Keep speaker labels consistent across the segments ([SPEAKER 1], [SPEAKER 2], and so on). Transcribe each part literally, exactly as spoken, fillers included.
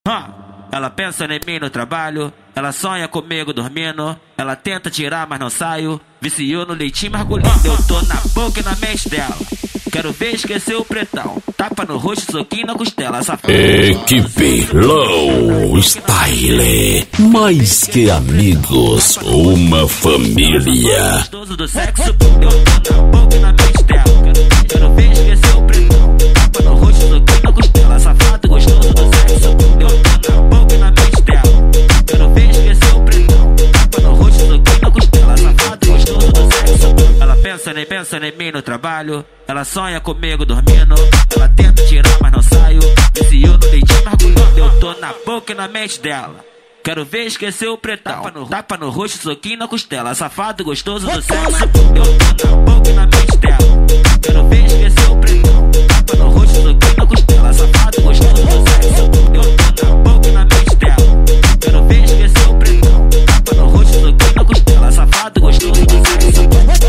[SPEAKER 1] Ha! Ela pensa em mim no trabalho, ela sonha comigo dormindo, ela tenta tirar mas não saio, viciou no leitinho margulhando, eu tô na boca e na mente dela. Quero ver esquecer o pretão, tapa no rosto, soquinho na costela, safado.
[SPEAKER 2] Equipe Low Style, mais que amigos, uma família.
[SPEAKER 1] Gostoso do sexo, eu tô na boca e na mente dela. Quero ver esquecer o pretão, tapa no rosto, soquinho na costela, safado gostoso do sexo, eu tô na boca e na mente dela. Quero ver esquecer o pretão, tapa no rosto, soquinho na costela, safado gostoso do sexo. Ela pensa nem pensa em mim no trabalho, ela sonha comigo dormindo, ela tenta tirar mas não saio, viciou no leitinho margulhando, eu tô na boca e na mente dela. Quero ver esquecer o pretão, tapa no, tapa no rosto, soquinho na costela, safado gostoso do sexo, eu tô na boca e na mente dela. Quero ver esquecer o pretão, tapa no rosto, soquinho na costela, safado gostoso do sexo, eu tô na boca e na mente dela. Quero ver esquecer o pretão, tapa no rosto, soquinho na costela, safado gostoso do sexo.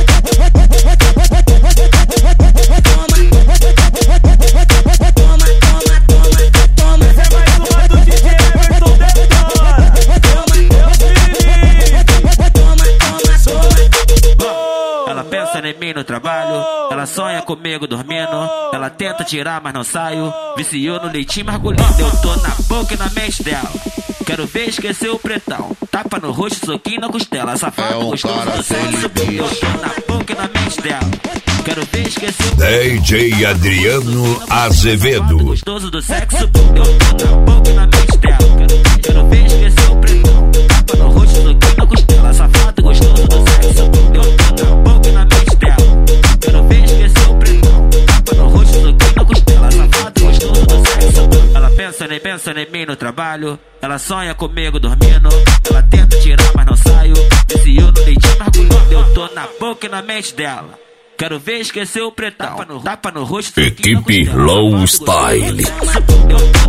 [SPEAKER 1] Ela pensa em mim no trabalho, ela sonha comigo dormindo, ela tenta tirar mas não saio, viciou no leitinho margulhando, eu tô na boca e na mente dela. Quero ver esquecer o pretão, tapa no rosto, soquinho na costela, safado
[SPEAKER 3] é um
[SPEAKER 1] gostoso do sexo, eu tô na boca e na mente dela. Quero ver esquecer o
[SPEAKER 2] D J Adriano Azevedo.
[SPEAKER 1] Gostoso do sexo, eu tô na boca e na mente dela. Quero ver esquecer o pretão, tapa no rosto, soquinho na costela, safado gostoso do sexo, eu tô na boca e na mente dela. Quero ver esquecer o pretão, tapa no rosto, soquinho na costela, safado gostoso do sexo. Ela pensa nem pensa em mim no trabalho, ela sonha comigo dormindo, ela tenta tirar mas não saio, viciou no leitinho margulhando, eu tô na boca e na mente dela. Quero ver esquecer o pretão, tapa no, tapa no rosto.
[SPEAKER 2] Equipe Low Style.